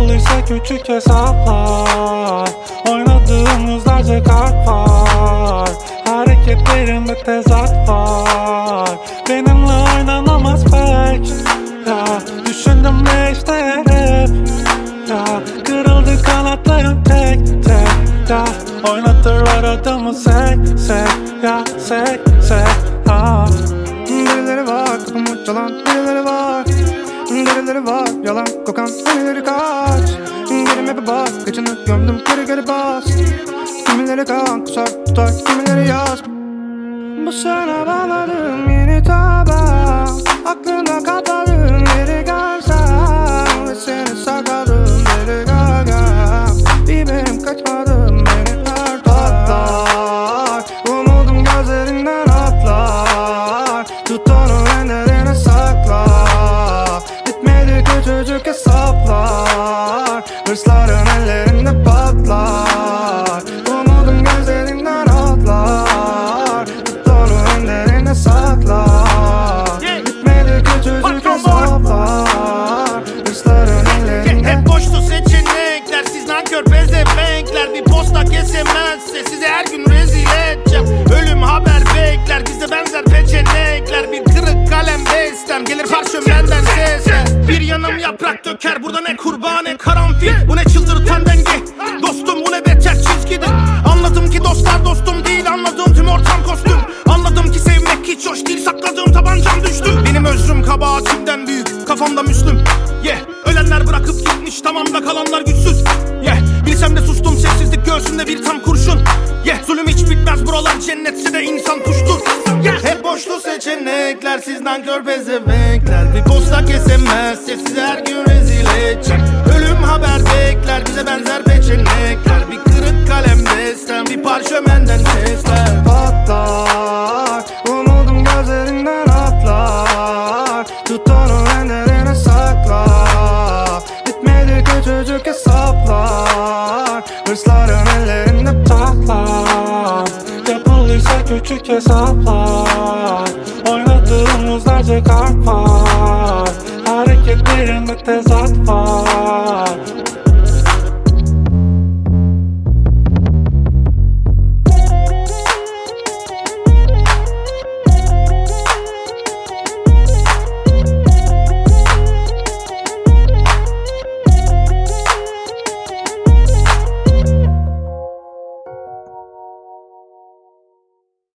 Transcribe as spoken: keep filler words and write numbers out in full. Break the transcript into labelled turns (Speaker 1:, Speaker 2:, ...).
Speaker 1: Yapıldıysa küçük hesaplar, oynadığım yüzlerce kart var. Hareketlerimde tezat var, benimle oynanamaz pek. Ya düşündüm ne işte hep, ya kırıldı kanatlarım tek tek. Ya oynatırlar adımı sek sek, ya sek sek. Ha.
Speaker 2: Birileri var kapımı çalan, birileri var, birileri var yalan kokan, birileri kaç. Gelime bir bak, kaçını gömdüm geri geri bas. Kimileri kan kusar tutar, kimileri yaz. Bu sana bağladım yeni tabağa, aklına kapadım geri gelsen. Ve seni sakladım deli gaga, bir benim kaçmadım beni her patlar. Umudum gözlerinden atlar, tut onu ellerine sakla. Bitmedi küçücük hesaplar, hırsların ellerinde patlar. Umudum gözlerinden atlar, tut onu ellerine sakla. Bitmedi küçücük hesaplar, hırsların ellerinde.
Speaker 3: Hep boştu seçenekler, siz nankör bezemenkler. Bir posta kesemezse size her gün rezil edeceğim. Ölüm haber bekler, bize benzer peçenekler. Bir kırık kalem bestem, gelir parşömenden sesler. Bir yanım yaprak döker, burada ne kurbağa ne karanfil. Bu ne çıldırtan denge, dostum bu ne beter çizgidir. Anladım ki dostlar dostum değil, anladığım tüm ortam kostüm. Anladım ki sevmek hiç hoş değil, sakladığım tabancam düştü. Benim özrüm kabahatimden büyük, kafamda Müslüm. Yeah, ölenler bırakıp gitmiş, tamam da kalanlar güçsüz. Yeah, bilsem de sustum, sessizlik göğsümde bir tam kurşun. Yeah, zulüm hiç bitmez, buralar cennetse de insan kuştur. Yeah, hep boşlu seçenekler, siz nankör bezevenkler. Bir posta kesemezse size her gün rezil edecek. Ölüm haber bekler, bize benzer peçenekler. Bir kırık kalem bestem, bir parşömenden sesler.
Speaker 2: Patlar, umudum gözlerinden atlar, tut onu ellerine sakla. Bitmedi küçücük hesaplar, hırsların ellerinde
Speaker 1: Taklar, yapıldıysa küçük hesaplar, oynadığım yüzlerce kart var. Hareketlerimde tezat var,